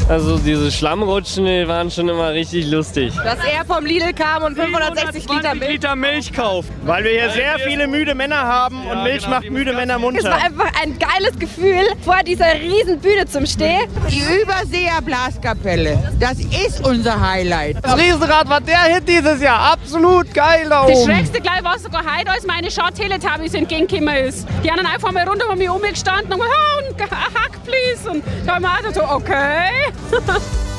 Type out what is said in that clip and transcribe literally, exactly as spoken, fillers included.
Also diese Schlammrutschen, die waren schon immer richtig lustig. Dass er vom Lidl kam und fünfhundertsechzig Liter Milch. Liter Milch kauft. Weil wir hier sehr viele müde Männer haben und Milch genau, macht müde Männer Es munter. war einfach ein geiles Gefühl, vor dieser riesen Bühne zum Stehen. Die Überseer Blaskapelle, das ist unser Highlight. Das Riesenrad war der Hit dieses Jahr. Absolut geil da Das oben. Schrägste gleich war sogar heute, als meine Schau-Teletubbies entgegengekommen ist. Die haben dann einfach mal rund um mich umgestanden und gesagt, oh, ein Hack, please. Und da haben wir auch so, okay.